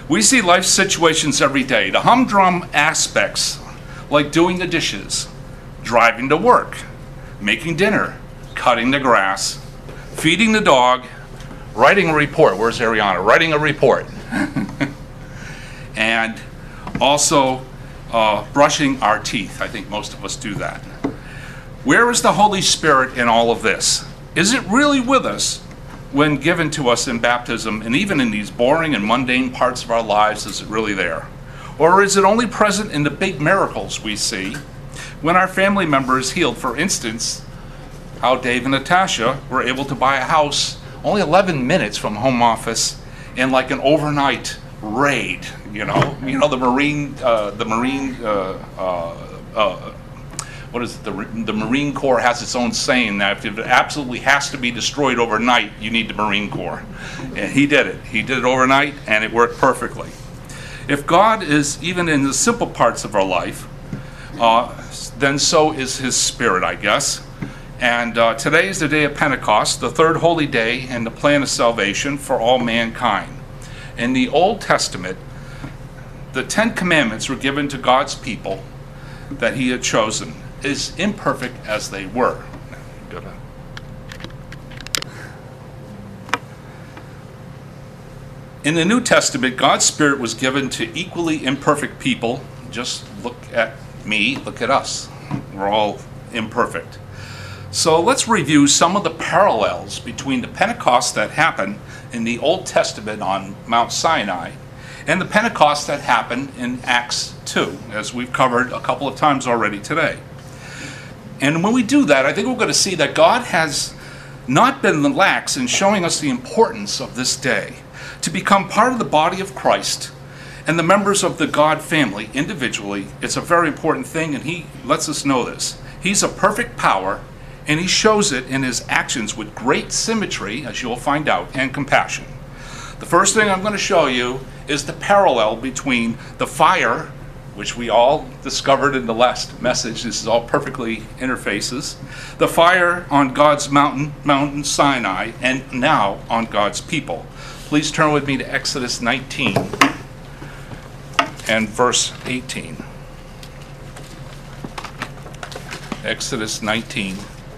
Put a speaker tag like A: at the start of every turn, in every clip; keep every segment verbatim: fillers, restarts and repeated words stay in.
A: We see life situations every day, the humdrum aspects, like doing the dishes, driving to work, making dinner, cutting the grass, feeding the dog, writing a report. Where's Ariana? Writing a report. And also uh, brushing our teeth. I think most of us do that. Where is the Holy Spirit in all of this? Is it really with us when given to us in baptism, and even in these boring and mundane parts of our lives? Is it really there? Or is it only present in the big miracles we see when our family member is healed? For instance, how Dave and Natasha were able to buy a house only eleven minutes from home office in like an overnight raid. You know, you know the Marine, uh, the Marine, uh, uh, uh, what is it? The, the Marine Corps has its own saying that if it absolutely has to be destroyed overnight, you need the Marine Corps. And he did it. He did it overnight, and it worked perfectly. If God is even in the simple parts of our life, uh, then so is His Spirit, I guess. And uh, today is the day of Pentecost, the third holy day and the plan of salvation for all mankind. In the Old Testament, the Ten Commandments were given to God's people that He had chosen, as imperfect as they were. In the New Testament, God's Spirit was given to equally imperfect people. Just look at me, look at us. We're all imperfect. So let's review some of the parallels between the Pentecost that happened in the Old Testament on Mount Sinai and the Pentecost that happened in Acts two, as we've covered a couple of times already today. And when we do that, I think we're going to see that God has not been lax in showing us the importance of this day to become part of the body of Christ and the members of the God family individually. It's a very important thing, and He lets us know this. He's a perfect power, and He shows it in His actions with great symmetry, as you'll find out, and compassion. The first thing I'm going to show you is the parallel between the fire, which we all discovered in the last message. This is all perfectly interfaces. The fire on God's mountain, Mountain Sinai, and now on God's people. Please turn with me to Exodus nineteen and verse eighteen. Exodus nineteen.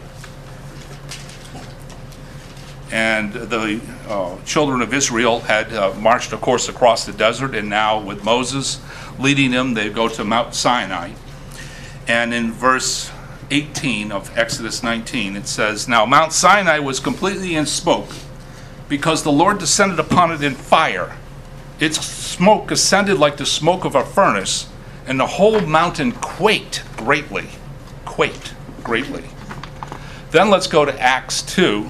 A: And the uh, children of Israel had uh, marched, of course, across the desert, and now with Moses leading them, they go to Mount Sinai. And in verse eighteen of Exodus nineteen, it says, "Now Mount Sinai was completely in smoke, because the Lord descended upon it in fire. Its smoke ascended like the smoke of a furnace, and the whole mountain quaked greatly." Quaked greatly. Then let's go to Acts two.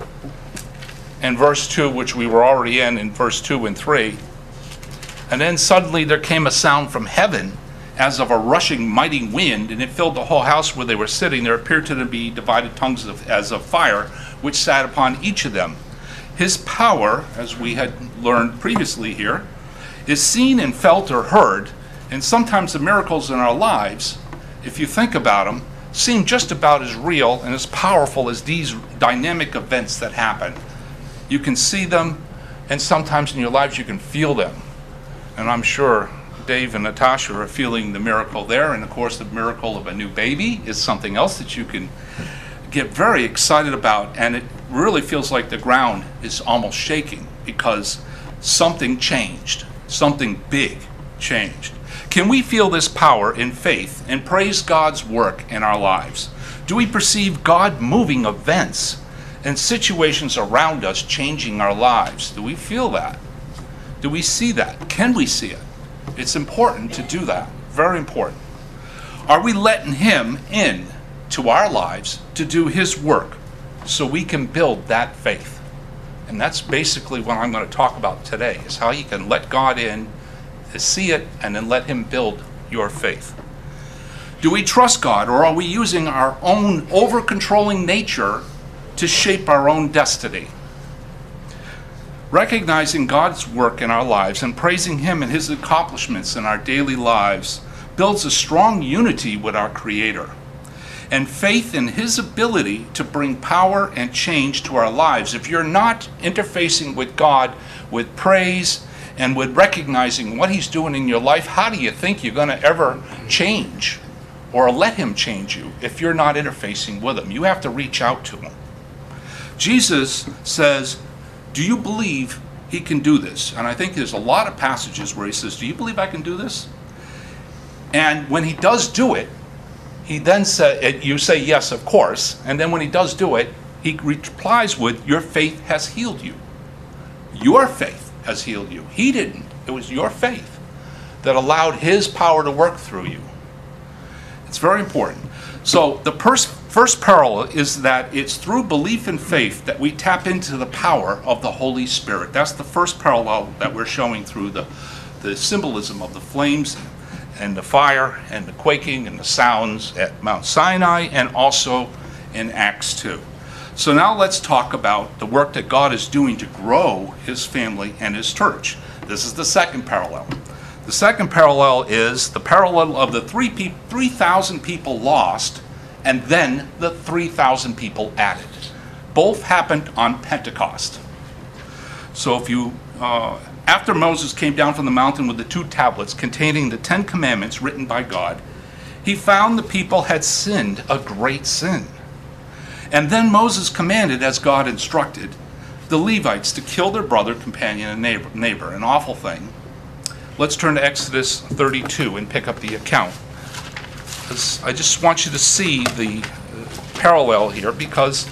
A: And verse two, which we were already in, in verse two and three. "And then suddenly there came a sound from heaven as of a rushing mighty wind, and it filled the whole house where they were sitting. There appeared to them to be divided tongues of, as of fire, which sat upon each of them. His power," as we had learned previously here, "is seen and felt or heard, and sometimes the miracles in our lives, if you think about them, seem just about as real and as powerful as these dynamic events that happen. You can see them, and sometimes in your lives you can feel them. And I'm sure Dave and Natasha are feeling the miracle there, and of course the miracle of a new baby is something else that you can get very excited about, and it really feels like the ground is almost shaking because something changed, something big changed. Can we feel this power in faith and praise God's work in our lives? Do we perceive God moving events and situations around us changing our lives? Do we feel that? Do we see that? Can we see it? It's important to do that. Very important. Are we letting Him in to our lives to do His work so we can build that faith? And that's basically what I'm going to talk about today, is how you can let God in, to see it, and then let Him build your faith. Do we trust God, or are we using our own over-controlling nature to shape our own destiny? Recognizing God's work in our lives and praising Him and His accomplishments in our daily lives builds a strong unity with our Creator and faith in His ability to bring power and change to our lives. If you're not interfacing with God with praise And with recognizing what he's doing in your life, how do you think you're going to ever change or let him change you if you're not interfacing with him? You have to reach out to him. Jesus says, do you believe he can do this? And I think there's a lot of passages where he says, do you believe I can do this? And when he does do it, he then said, you say yes, of course. And then when he does do it, he replies with, your faith has healed you. Your faith has healed you. He didn't. It was your faith that allowed his power to work through you. It's very important. So the first, first parallel is that it's through belief and faith that we tap into the power of the Holy Spirit. That's the first parallel that we're showing through the, the symbolism of the flames and the fire and the quaking and the sounds at Mount Sinai and also in Acts two. So now let's talk about the work that God is doing to grow his family and his church. This is the second parallel. The second parallel is the parallel of the three thousand people lost and then the three thousand people added. Both happened on Pentecost. So if you, uh, after Moses came down from the mountain with the two tablets containing the Ten Commandments written by God, he found the people had sinned a great sin. And then Moses commanded, as God instructed, the Levites to kill their brother, companion, and neighbor, neighbor, an awful thing. Let's turn to Exodus thirty-two and pick up the account. I just want you to see the parallel here, because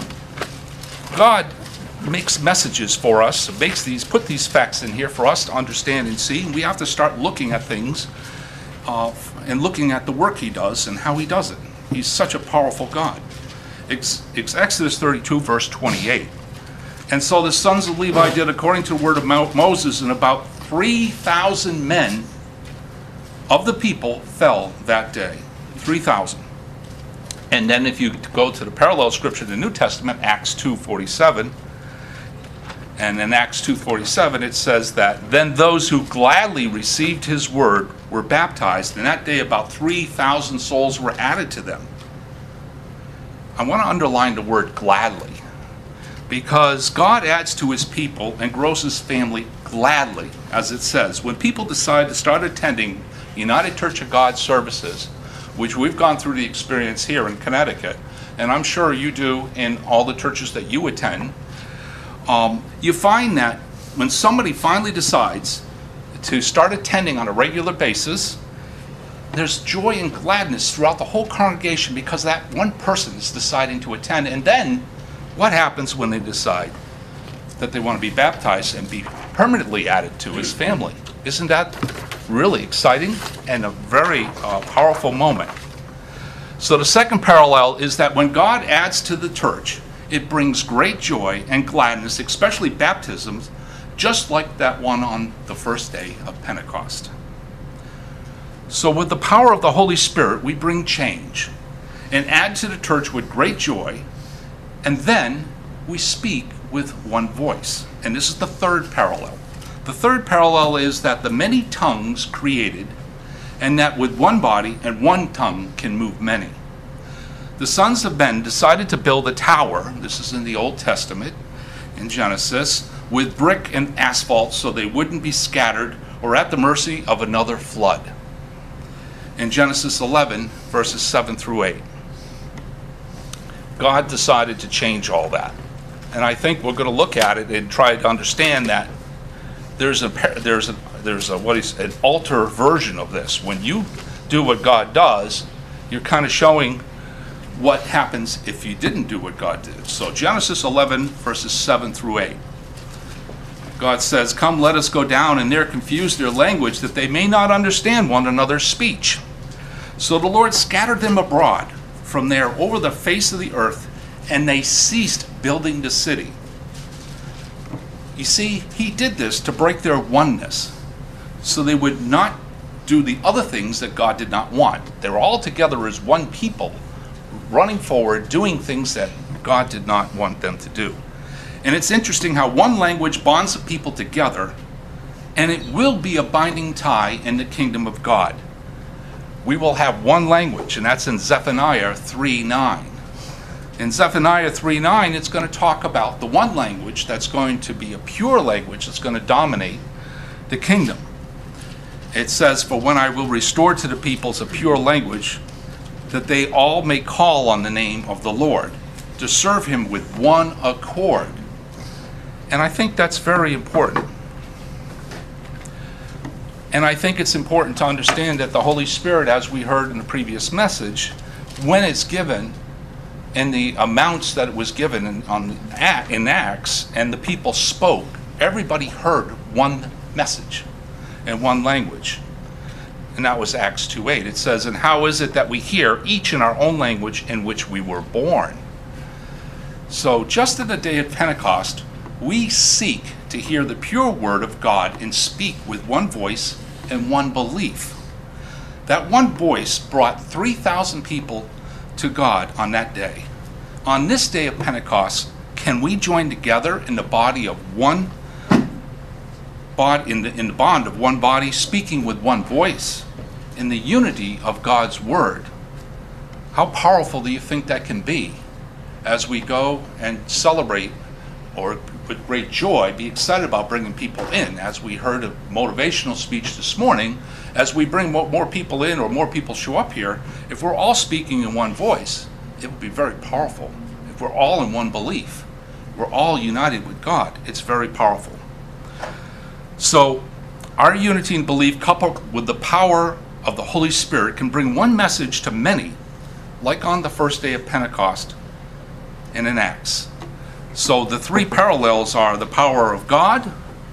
A: God makes messages for us, makes these, put these facts in here for us to understand and see. And we have to start looking at things uh, and looking at the work he does and how he does it. He's such a powerful God. It's, it's Exodus thirty-two, verse twenty-eight. And so the sons of Levi did according to the word of Moses, and about three thousand men of the people fell that day. three thousand. And then if you go to the parallel scripture in the New Testament, Acts two forty-seven, and in Acts two forty-seven it says that then those who gladly received his word were baptized, and that day about three thousand souls were added to them. I want to underline the word gladly, because God adds to his people and grows his family gladly, as it says. When people decide to start attending United Church of God services, which we've gone through the experience here in Connecticut, and I'm sure you do in all the churches that you attend, um, you find that when somebody finally decides to start attending on a regular basis, there's joy and gladness throughout the whole congregation because that one person is deciding to attend. And then what happens when they decide that they want to be baptized and be permanently added to his family? Isn't that really exciting and a very uh, powerful moment? So the second parallel is that when God adds to the church, it brings great joy and gladness, especially baptisms, just like that one on the first day of Pentecost. So with the power of the Holy Spirit, we bring change and add to the church with great joy, and then we speak with one voice. And this is the third parallel. The third parallel is that the many tongues created, and that with one body and one tongue can move many. The sons of men decided to build a tower, this is in the Old Testament, in Genesis, with brick and asphalt so they wouldn't be scattered or at the mercy of another flood. In Genesis eleven, verses seven through eight. God decided to change all that. And I think we're going to look at it and try to understand that there's a there's a there's a what is an alter version of this. When you do what God does, you're kind of showing what happens if you didn't do what God did. So Genesis eleven, verses seven through eight. God says, "Come, let us go down and there confuse their language, that they may not understand one another's speech." So the Lord scattered them abroad from there over the face of the earth, and they ceased building the city. You see, he did this to break their oneness, so they would not do the other things that God did not want. They were all together as one people, running forward, doing things that God did not want them to do. And it's interesting how one language bonds the people together, and it will be a binding tie in the kingdom of God. We will have one language, and that's in Zephaniah three nine. In Zephaniah three nine, it's going to talk about the one language that's going to be a pure language that's going to dominate the kingdom. It says, "For when I will restore to the peoples a pure language, that they all may call on the name of the Lord, to serve him with one accord." And I think that's very important. And I think it's important to understand that the Holy Spirit, as we heard in the previous message, when it's given, in the amounts that it was given in, on, in Acts, and the people spoke, everybody heard one message in one language. And that was Acts two eight. It says, "And how is it that we hear each in our own language in which we were born?" So just in the day of Pentecost, we seek to hear the pure word of God and speak with one voice and one belief. That one voice brought three thousand people to God on that day. On this day of Pentecost, can we join together in the body of one body, in the, in the bond of one body, speaking with one voice, in the unity of God's word? How powerful do you think that can be as we go and celebrate, or with great joy be excited about bringing people in? As we heard a motivational speech this morning, as we bring more, more people in, or more people show up here, if we're all speaking in one voice, it would be very powerful. If we're all in one belief, we're all united with God, it's very powerful. So our unity in belief, coupled with the power of the Holy Spirit, can bring one message to many, like on the first day of Pentecost and in Acts. So the three parallels are the power of God,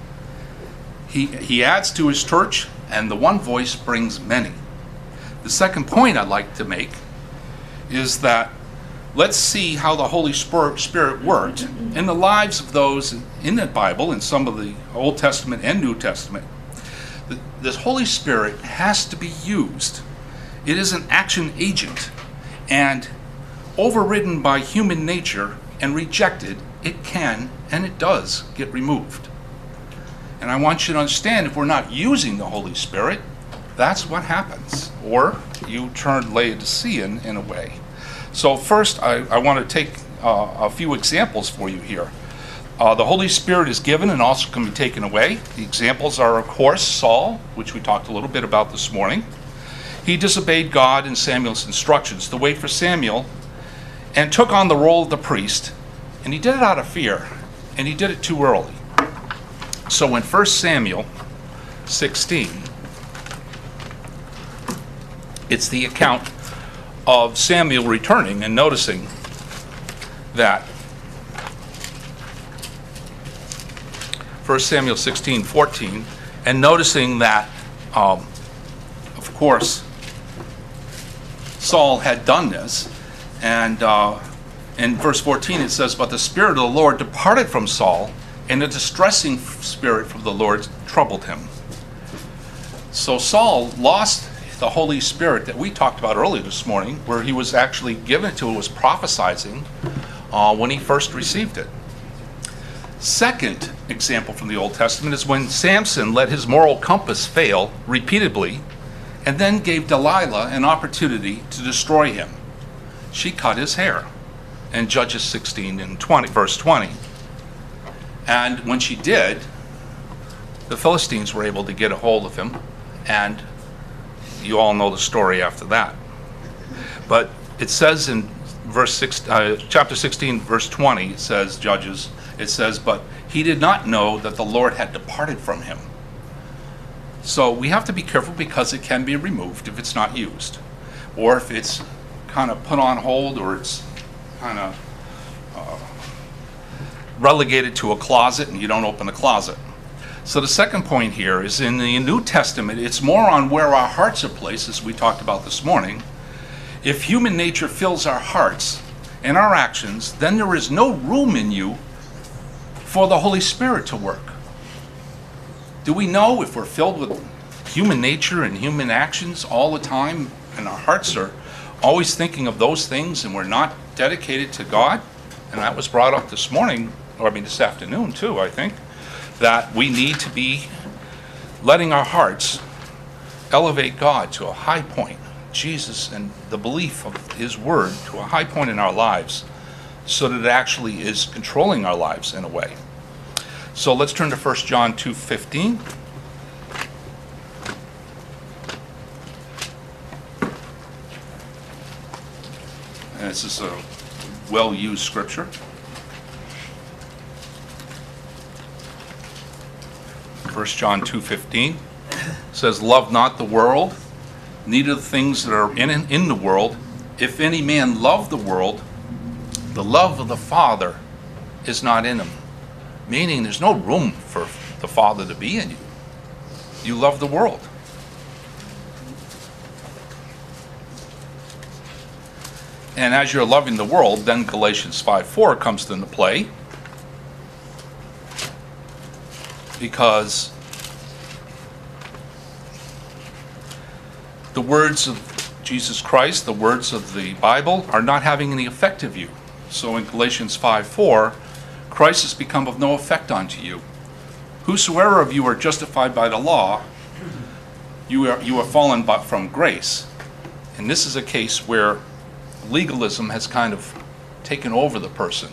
A: he, he adds to his church, and the one voice brings many. The second point I'd like to make is that let's see how the Holy Spirit worked in the lives of those in the Bible, in some of the Old Testament and New Testament. This Holy Spirit has to be used. It is an action agent, and overridden by human nature and rejected, it can and it does get removed. And I want you to understand, if we're not using the Holy Spirit, that's what happens. Or you turn Laodicean in a way. So first, I, I want to take uh, a few examples for you here. Uh, the Holy Spirit is given and also can be taken away. The examples are, of course, Saul, which we talked a little bit about this morning. He disobeyed God and Samuel's instructions to wait for Samuel and took on the role of the priest. And he did it out of fear, and he did it too early. So in First Samuel sixteen, it's the account of Samuel returning and noticing that. First Samuel sixteen fourteen, and noticing that, um, of course, Saul had done this, and uh, in verse fourteen it says, "But the Spirit of the Lord departed from Saul, and a distressing spirit from the Lord troubled him." So Saul lost the Holy Spirit that we talked about earlier this morning, where he was actually given to, was prophesizing uh, when he first received it. Second example from the Old Testament is when Samson let his moral compass fail repeatedly, and then gave Delilah an opportunity to destroy him. She cut his hair in Judges sixteen and twenty, verse twenty. And when she did, the Philistines were able to get a hold of him, and you all know the story after that. But it says in verse six, uh, chapter sixteen, verse twenty, it says, Judges, it says, "But he did not know that the Lord had departed from him." So we have to be careful, because it can be removed if it's not used, or if it's kind of put on hold, or it's kind of uh, relegated to a closet and you don't open the closet. So the second point here is, in the New Testament, it's more on where our hearts are placed, as we talked about this morning. If human nature fills our hearts and our actions, then there is no room in you for the Holy Spirit to work. Do we know if we're filled with human nature and human actions all the time, and our hearts are always thinking of those things, and we're not dedicated to God? And that was brought up this morning, or I mean this afternoon too, I think, that we need to be letting our hearts elevate God to a high point, Jesus and the belief of his word to a high point in our lives, so that it actually is controlling our lives in a way. So let's turn to First John two fifteen. and this is a well-used scripture. First John two fifteen says, "Love not the world, neither the things that are in, in the world. If any man love the world, the love of the Father is not in him." Meaning there's no room for the Father to be in you. You love the world. And as you're loving the world, then Galatians five four comes into play. Because the words of Jesus Christ, the words of the Bible, are not having any effect of you. So in Galatians five four, Christ has become of no effect unto you. Whosoever of you are justified by the law, you are, you are fallen but from grace. And this is a case where legalism has kind of taken over the person.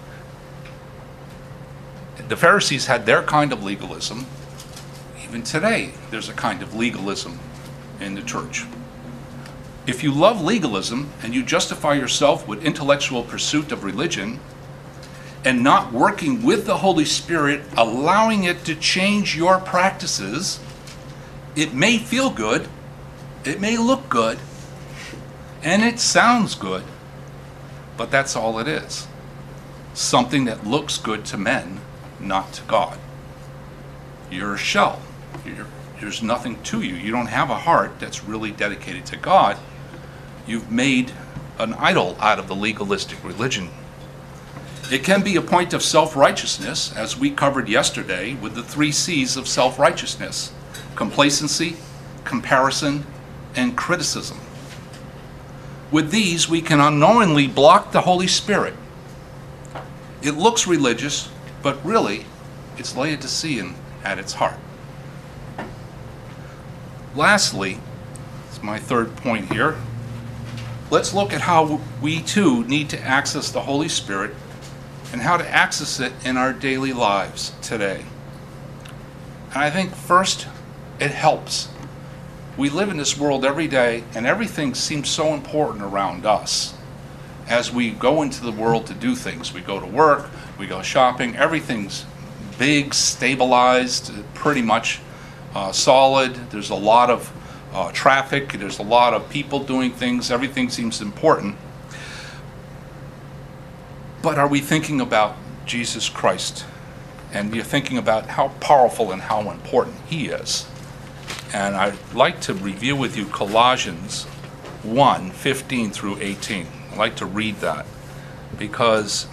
A: The Pharisees had their kind of legalism. Even today, there's a kind of legalism in the church. If you love legalism and you justify yourself with intellectual pursuit of religion and not working with the Holy Spirit, allowing it to change your practices, it may feel good, it may look good, and it sounds good, but that's all it is. Something that looks good to men, not to God. You're a shell. You're, there's nothing to you. You don't have a heart that's really dedicated to God. You've made an idol out of the legalistic religion. It can be a point of self-righteousness, as we covered yesterday with the three C's of self-righteousness: complacency, comparison, and criticism. With these, we can unknowingly block the Holy Spirit. It looks religious, but really, it's Laodicean at its heart. Lastly, it's my third point here, let's look at how we too need to access the Holy Spirit and how to access it in our daily lives today. And I think first, it helps. We live in this world every day, and everything seems so important around us. As we go into the world to do things, we go to work, we go shopping, everything's big, stabilized, pretty much uh, solid. There's a lot of uh, traffic, there's a lot of people doing things, everything seems important. But are we thinking about Jesus Christ? And you're thinking about how powerful and how important He is. And I'd like to review with you Colossians one fifteen through eighteen. I'd like to read that because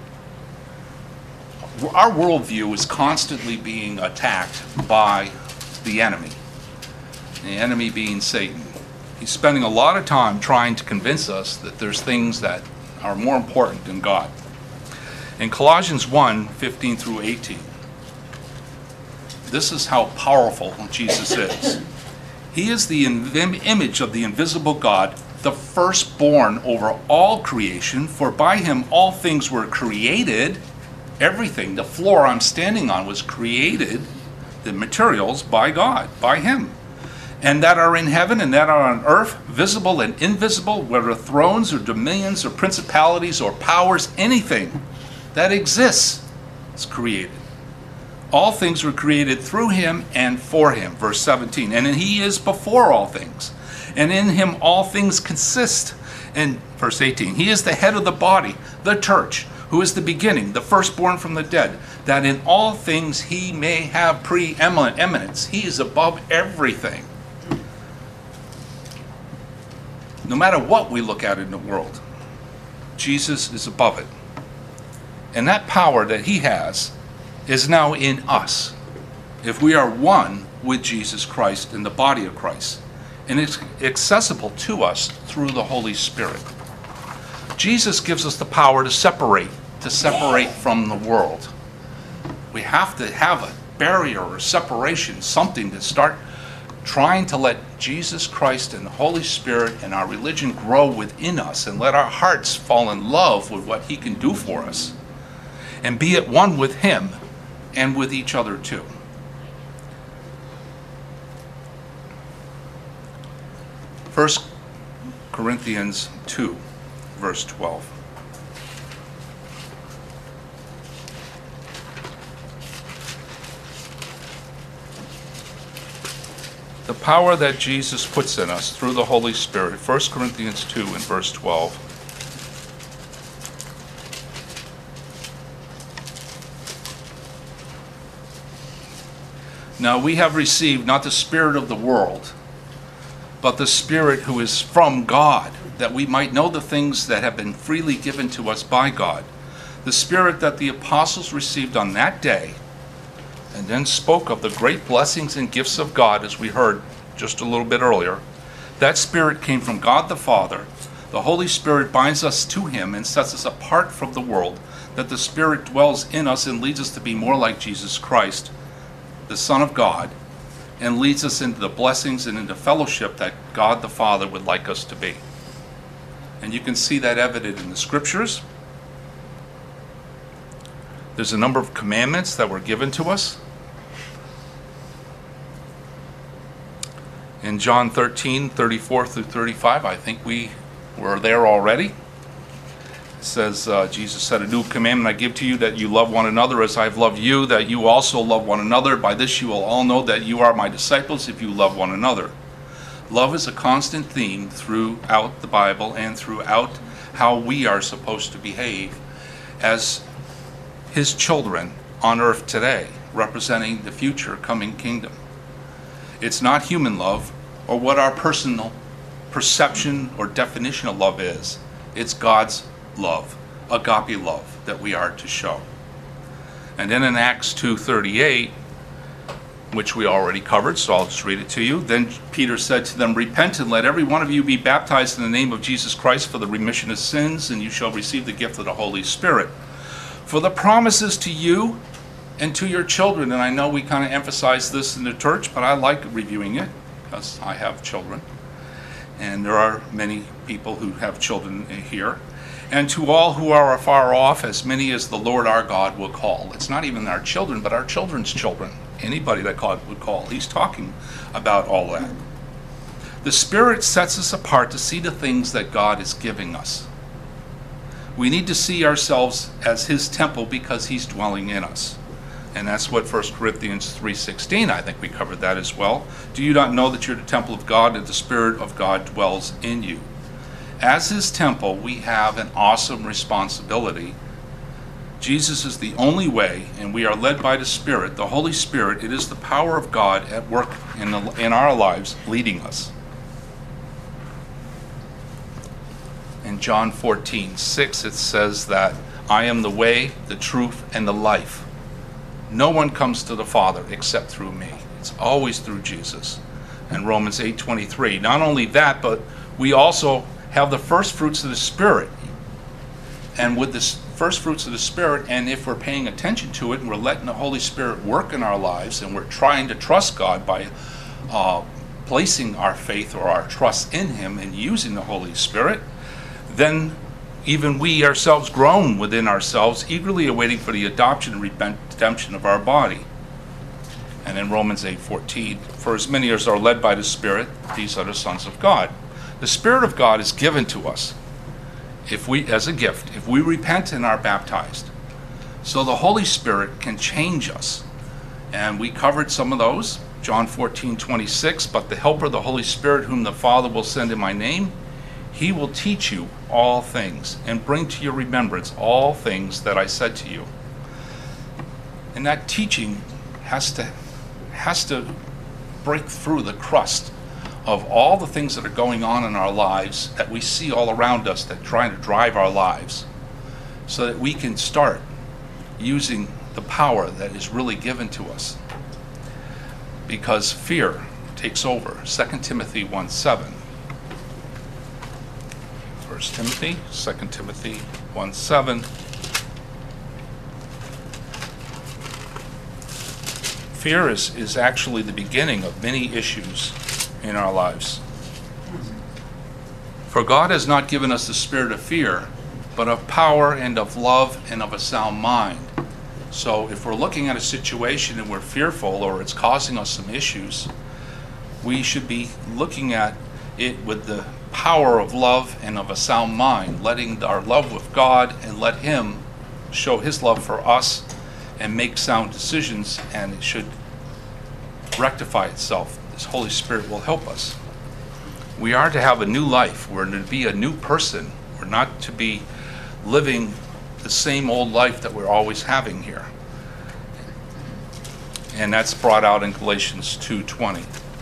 A: our worldview is constantly being attacked by the enemy. The enemy being Satan. He's spending a lot of time trying to convince us that there's things that are more important than God. In Colossians one fifteen through eighteen, this is how powerful Jesus is. He is the image of the invisible God, the firstborn over all creation, for by Him all things were created. Everything, the floor I'm standing on was created, the materials, by God, by Him. And that are in heaven and that are on earth, visible and invisible, whether thrones or dominions or principalities or powers, anything that exists is created. All things were created through Him and for Him. Verse seventeen. And He is before all things, and in Him all things consist. And verse eighteen. He is the head of the body, the church, who is the beginning, the firstborn from the dead, that in all things He may have preeminence. He is above everything. No matter what we look at in the world, Jesus is above it. And that power that He has is now in us, if we are one with Jesus Christ in the body of Christ. And it's accessible to us through the Holy Spirit. Jesus gives us the power to separate, to separate from the world. We have to have a barrier or separation, something to start trying to let Jesus Christ and the Holy Spirit and our religion grow within us and let our hearts fall in love with what He can do for us and be at one with Him and with each other too. First Corinthians two. verse twelve. The power that Jesus puts in us through the Holy Spirit, First Corinthians two and verse twelve. Now we have received not the spirit of the world, but the Spirit who is from God, that we might know the things that have been freely given to us by God. The Spirit that the apostles received on that day, and then spoke of the great blessings and gifts of God, as we heard just a little bit earlier. That Spirit came from God the Father. The Holy Spirit binds us to Him and sets us apart from the world, that the Spirit dwells in us and leads us to be more like Jesus Christ, the Son of God, and leads us into the blessings and into fellowship that God the Father would like us to be. And you can see that evident in the Scriptures. There's a number of commandments that were given to us. In John thirteen, thirty-four through thirty-five, I think we were there already. It says, uh, Jesus said, "A new commandment I give to you, that you love one another as I have loved you, that you also love one another. By this you will all know that you are my disciples, if you love one another." Love is a constant theme throughout the Bible and throughout how we are supposed to behave as His children on earth today, representing the future coming kingdom. It's not human love or what our personal perception or definition of love is. It's God's love, agape love, that we are to show. And then in Acts two thirty-eight, which we already covered, so I'll just read it to you. Then Peter said to them, "Repent and let every one of you be baptized in the name of Jesus Christ for the remission of sins, and you shall receive the gift of the Holy Spirit. For the promises to you and to your children," and I know we kind of emphasize this in the church, but I like reviewing it because I have children. And there are many people who have children here. "And to all who are afar off, as many as the Lord our God will call." It's not even our children, but our children's children. Anybody that God would call. He's talking about all that. The Spirit sets us apart to see the things that God is giving us. We need to see ourselves as His temple because He's dwelling in us. And that's what First Corinthians three sixteen, I think we covered that as well. "Do you not know that you're the temple of God, and the Spirit of God dwells in you?" As His temple, we have an awesome responsibility. Jesus is the only way, and we are led by the Spirit, the Holy Spirit. It is the power of God at work in, the, in our lives, leading us. In John fourteen six, it says that, "I am the way, the truth, and the life. No one comes to the Father except through me." It's always through Jesus. And Romans eight twenty-three. Not only that, but we also have the first fruits of the Spirit. And with the first fruits of the Spirit, and if we're paying attention to it and we're letting the Holy Spirit work in our lives, and we're trying to trust God by uh, placing our faith or our trust in Him and using the Holy Spirit, then even we ourselves groan within ourselves, eagerly awaiting for the adoption and redemption of our body. And in Romans eight fourteen, "For as many as are led by the Spirit, these are the sons of God." The Spirit of God is given to us if we, as a gift, if we repent and are baptized. So the Holy Spirit can change us. And we covered some of those. John fourteen twenty-six, "But the Helper, the Holy Spirit, whom the Father will send in my name, He will teach you all things and bring to your remembrance all things that I said to you." And that teaching has to, has to break through the crust of all the things that are going on in our lives that we see all around us that trying to drive our lives, so that we can start using the power that is really given to us. Because fear takes over. Second Timothy one seven. First Timothy, Second Timothy one seven. Fear is, is actually the beginning of many issues in our lives. "For God has not given us the spirit of fear, but of power and of love and of a sound mind." So if we're looking at a situation and we're fearful or it's causing us some issues, we should be looking at it with the power of love and of a sound mind, letting our love with God and let Him show His love for us and make sound decisions, and it should rectify itself. This Holy Spirit will help us. We are to have a new life. We're to be a new person. We're not to be living the same old life that we're always having here. And that's brought out in Galatians two twenty.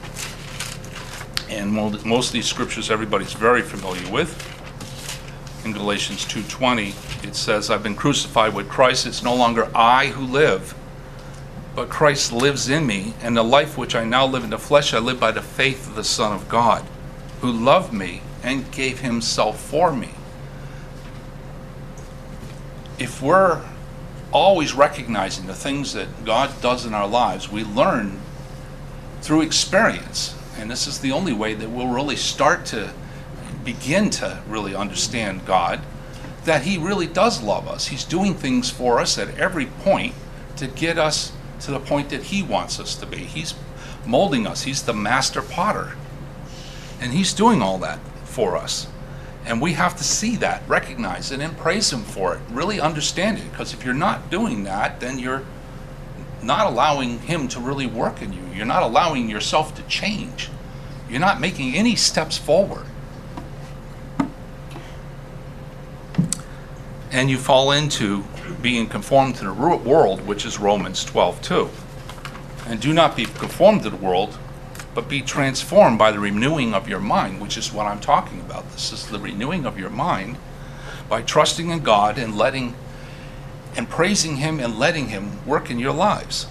A: And most of these scriptures everybody's very familiar with. In Galatians two twenty, it says, I've been crucified with Christ. It's no longer I who live, but Christ lives in me. And the life which I now live in the flesh, I live by the faith of the Son of God, who loved me and gave Himself for me. If we're always recognizing the things that God does in our lives, we learn through experience. And this is the only way that we'll really start to begin to really understand God, that He really does love us. He's doing things for us at every point to get us to the point that He wants us to be. He's molding us. He's the master potter. And He's doing all that for us. And we have to see that, recognize it, and praise Him for it. Really understand it. Because if you're not doing that, then you're not allowing Him to really work in you. You're not allowing yourself to change. You're not making any steps forward. And you fall into being conformed to the world, which is Romans twelve two. And do not be conformed to the world, but be transformed by the renewing of your mind, which is what I'm talking about. This is the renewing of your mind by trusting in God and letting and praising Him and letting Him work in your lives.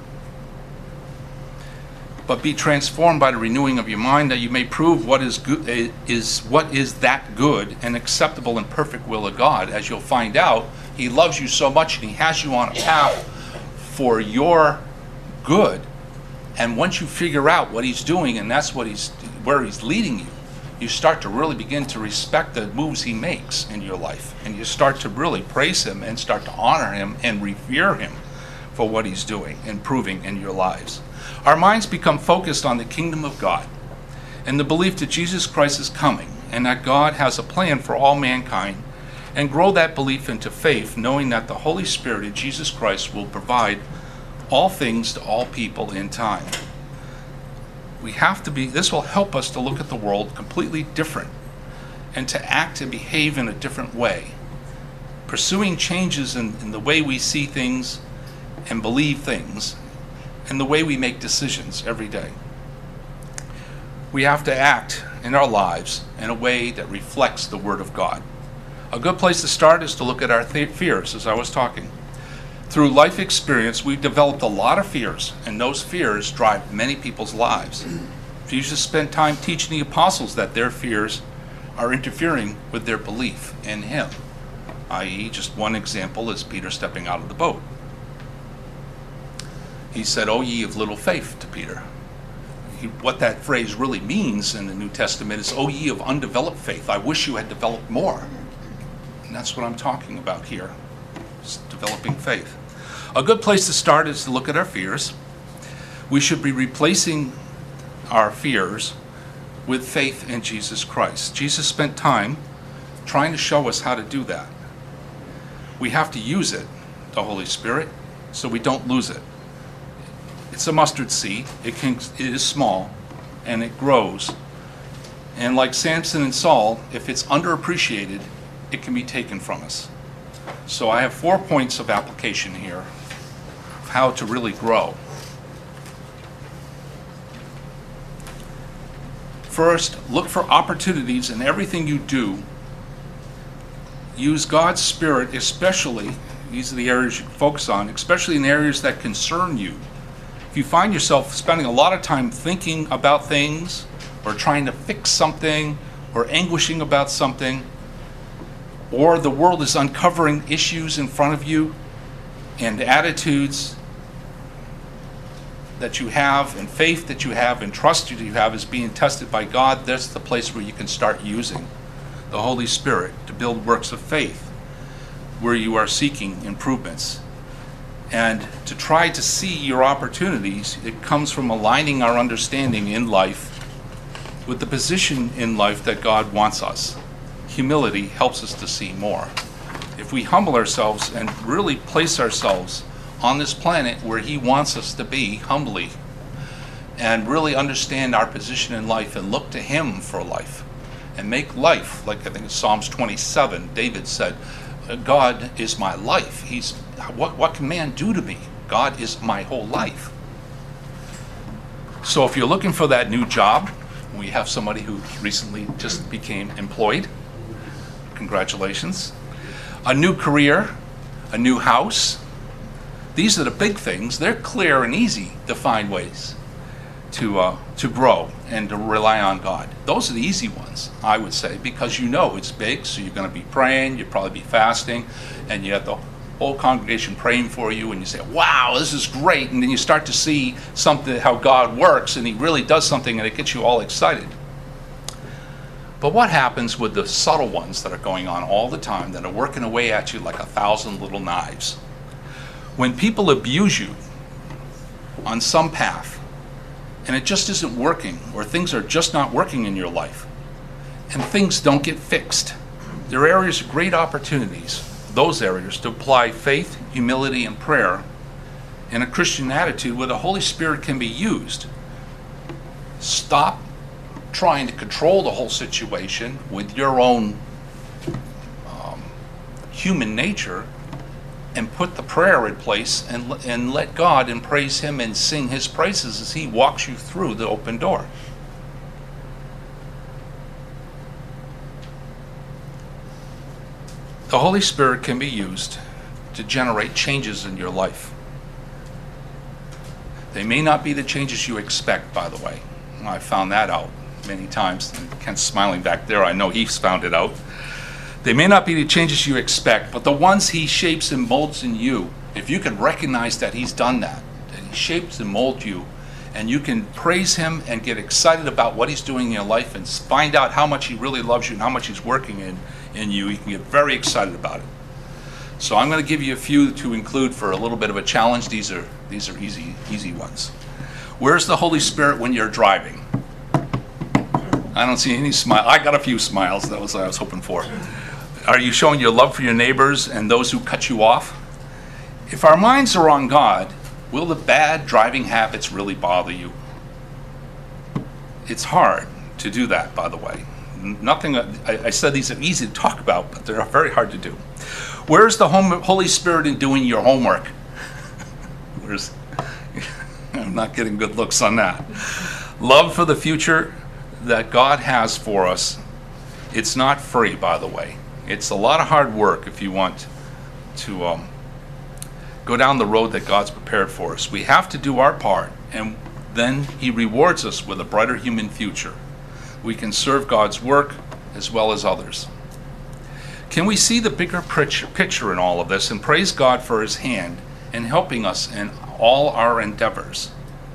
A: But be transformed by the renewing of your mind, that you may prove what is good, is what is that good and acceptable and perfect will of God. As you'll find out, He loves you so much and He has you on a path for your good. And once you figure out what He's doing, and that's what He's where He's leading you, you start to really begin to respect the moves He makes in your life. And you start to really praise Him and start to honor Him and revere Him for what He's doing and proving in your lives. Our minds become focused on the kingdom of God and the belief that Jesus Christ is coming and that God has a plan for all mankind, and grow that belief into faith, knowing that the Holy Spirit in Jesus Christ will provide all things to all people in time. We have to be, this will help us to look at the world completely different and to act and behave in a different way, pursuing changes in, in the way we see things and believe things and the way we make decisions every day. We have to act in our lives in a way that reflects the Word of God. A good place to start is to look at our th- fears, as I was talking. Through life experience, we've developed a lot of fears, and those fears drive many people's lives. Jesus spent time teaching the apostles that their fears are interfering with their belief in Him, that is, just one example is Peter stepping out of the boat. He said, "O ye of little faith," to Peter. He, what that phrase really means in the New Testament is, "O ye of undeveloped faith, I wish you had developed more." And that's what I'm talking about here, is developing faith. A good place to start is to look at our fears. We should be replacing our fears with faith in Jesus Christ. Jesus spent time trying to show us how to do that. We have to use it, the Holy Spirit, so we don't lose it. It's a mustard seed. It can, it is small, and it grows. And like Samson and Saul, if it's underappreciated, it can be taken from us. So I have four points of application here of how to really grow. First, look for opportunities in everything you do. Use God's Spirit, especially, these are the areas you can focus on, especially in areas that concern you. If you find yourself spending a lot of time thinking about things, or trying to fix something, or anguishing about something, or the world is uncovering issues in front of you and attitudes that you have and faith that you have and trust that you have is being tested by God, that's the place where you can start using the Holy Spirit to build works of faith where you are seeking improvements. And to try to see your opportunities, it comes from aligning our understanding in life with the position in life that God wants us. Humility helps us to see more. If we humble ourselves and really place ourselves on this planet where He wants us to be humbly, and really understand our position in life and look to Him for life, and make life, like I think in Psalms twenty-seven, David said, God is my life. He's what, what can man do to me? God is my whole life. So if you're looking for that new job, we have somebody who recently just became employed. Congratulations. A new career, a new house. These are the big things. They're clear and easy to find ways to uh, to grow and to rely on God. Those are the easy ones, I would say, because you know it's big, so you're going to be praying, you'll probably be fasting, and you have the whole congregation praying for you, and you say, wow, this is great, and then you start to see something, how God works, and He really does something, and it gets you all excited. But what happens with the subtle ones that are going on all the time, that are working away at you like a thousand little knives? When people abuse you on some path, and it just isn't working, or things are just not working in your life, and things don't get fixed, there are areas of great opportunities, those areas, to apply faith, humility, and prayer in a Christian attitude where the Holy Spirit can be used. Stop trying to control the whole situation with your own um, human nature, and put the prayer in place, and, and let God and praise Him and sing His praises as He walks you through the open door. The Holy Spirit can be used to generate changes in your life. They may not be the changes you expect, by the way. I found that out many times. Ken's smiling back there. I know he's found it out. They may not be the changes you expect, but the ones He shapes and molds in you, if you can recognize that He's done that, that He shapes and molds you, and you can praise Him and get excited about what He's doing in your life and find out how much He really loves you and how much He's working in, in you, you can get very excited about it. So I'm going to give you a few to include for a little bit of a challenge. These are, these are easy, easy ones. Where's the Holy Spirit when you're driving? I don't see any smile. I got a few smiles. That was what I was hoping for. Are you showing your love for your neighbors and those who cut you off? If our minds are on God, will the bad driving habits really bother you? It's hard to do that, by the way. Nothing. I, I said these are easy to talk about, but they're very hard to do. Where's the Holy Spirit in doing your homework? Where's? I'm not getting good looks on that. Love for the future that God has for us. It's not free, by the way. It's a lot of hard work if you want to um, go down the road that God's prepared for us. We have to do our part, and then He rewards us with a brighter human future. We can serve God's work as well as others. Can we see the bigger picture in all of this and praise God for His hand in helping us in all our endeavors,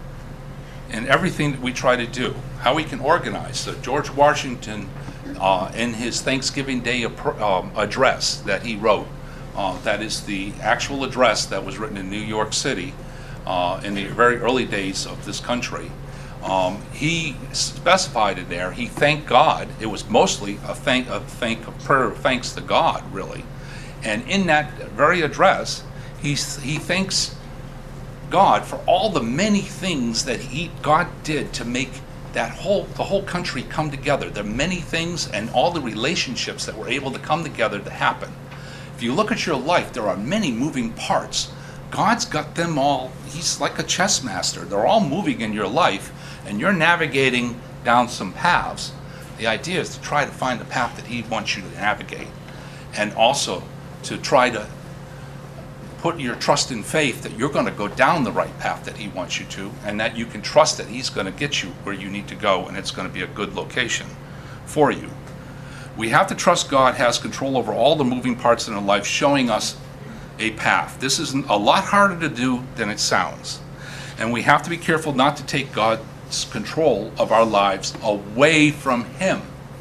A: in everything that we try to do, how we can organize? So George Washington, uh, in his Thanksgiving Day um, address that he wrote, uh, that is the actual address that was written in New York City uh, in the very early days of this country. Um, he specified in there, he thanked God. It was mostly a thank, a thank, a prayer of thanks to God, really. And in that very address, he he thanks God for all the many things that he God did to make that whole the whole country come together. The many things and all the relationships that were able to come together to happen. If you look at your life, there are many moving parts. God's got them all. He's like a chess master. They're all moving in your life, and you're navigating down some paths. The idea is to try to find the path that He wants you to navigate, and also to try to put your trust in faith that you're going to go down the right path that He wants you to, and that you can trust that He's going to get you where you need to go, and it's going to be a good location for you. We have to trust God has control over all the moving parts in our life, showing us a path. This is a lot harder to do than it sounds. And we have to be careful not to take God's control of our lives away from Him.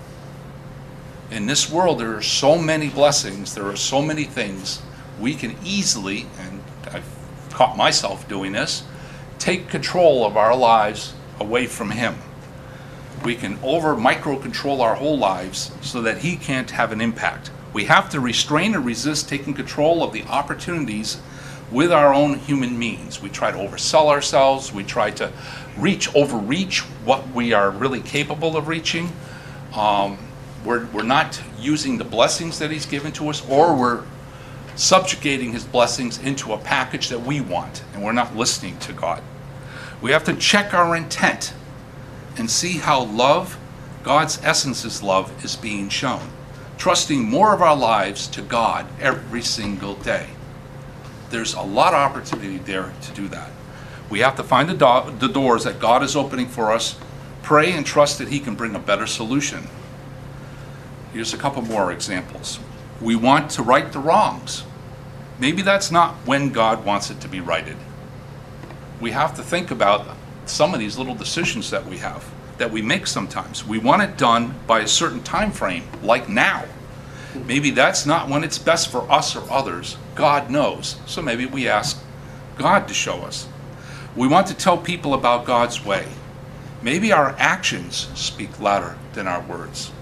A: In this world, there are so many blessings, there are so many things we can easily, and I've caught myself doing this, take control of our lives away from Him. We can over micro-control our whole lives so that he can't have an impact. We have to restrain and resist taking control of the opportunities with our own human means. We try to oversell ourselves. We try to reach, overreach what we are really capable of reaching. Um, we're, we're not using the blessings that he's given to us, or we're subjugating his blessings into a package that we want, and we're not listening to God. We have to check our intent and see how love, God's essence is love, is being shown. Trusting more of our lives to God every single day. There's a lot of opportunity there to do that. We have to find the, do- the doors that God is opening for us, pray and trust that he can bring a better solution. Here's a couple more examples. We want to right the wrongs. Maybe that's not when God wants it to be righted. We have to think about some of these little decisions that we have, that we make sometimes. We want it done by a certain time frame, like now. Maybe that's not when it's best for us or others. God knows. So maybe we ask God to show us. We want to tell people about God's way. Maybe our actions speak louder than our words.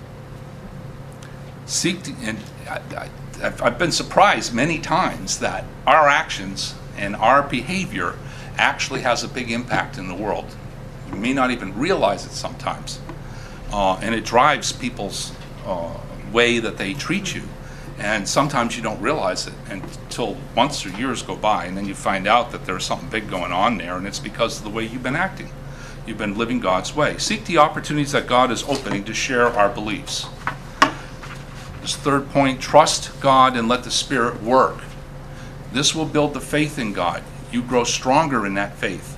A: Seek to, and I, I, I've, I've been surprised many times that our actions and our behavior actually has a big impact in the world. You may not even realize it sometimes. Uh, and it drives people's uh, way that they treat you. And sometimes you don't realize it until months or years go by, and then you find out that there's something big going on there, and it's because of the way you've been acting. You've been living God's way. Seek the opportunities that God is opening to share our beliefs. This third point, trust God and let the Spirit work. This will build the faith in God. You grow stronger in that faith.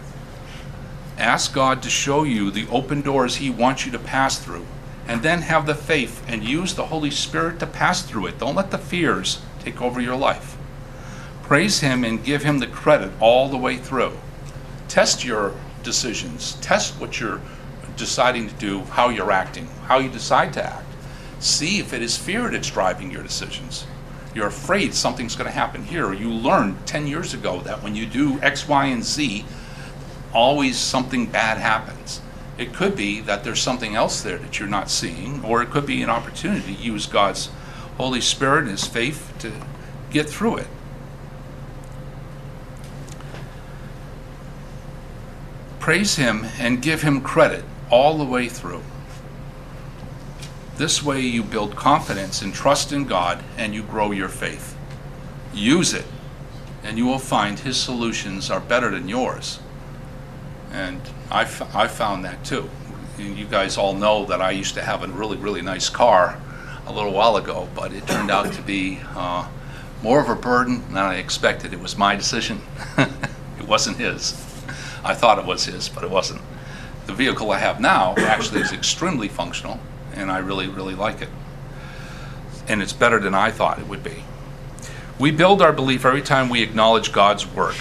A: Ask God to show you the open doors he wants you to pass through, and then have the faith and use the Holy Spirit to pass through it. Don't let the fears take over your life. Praise him and give him the credit all the way through. Test your decisions. Test what you're deciding to do, how you're acting, how you decide to act. See if it is fear that's driving your decisions. You're afraid something's going to happen here. Or you learned ten years ago that when you do X, Y, and Z, always something bad happens. It could be that there's something else there that you're not seeing, or it could be an opportunity to use God's Holy Spirit and his faith to get through it. Praise him and give him credit all the way through. This way you build confidence and trust in God, and you grow your faith. Use it, and you will find his solutions are better than yours. And I, f- I found that too. You guys all know that I used to have a really, really nice car a little while ago, but it turned out to be uh, more of a burden than I expected. It was my decision. It wasn't his. I thought it was his, but it wasn't. The vehicle I have now actually is extremely functional, and I really, really like it. And it's better than I thought it would be. We build our belief every time we acknowledge God's work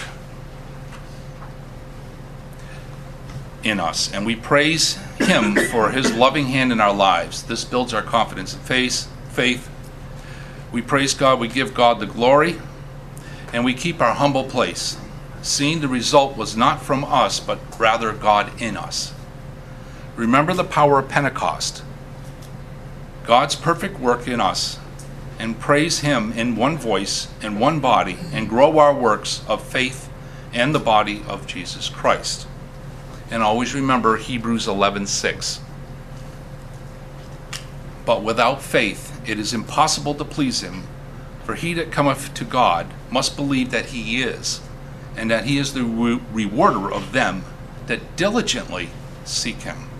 A: in us, and we praise him for his loving hand in our lives. This builds our confidence and faith. faith. We praise God, we give God the glory, and we keep our humble place, seeing the result was not from us, but rather God in us. Remember the power of Pentecost, God's perfect work in us, and praise him in one voice and one body, and grow our works of faith and the body of Jesus Christ. And always remember Hebrews eleven six. But without faith it is impossible to please him, for he that cometh to God must believe that he is, and that he is the re- rewarder of them that diligently seek him.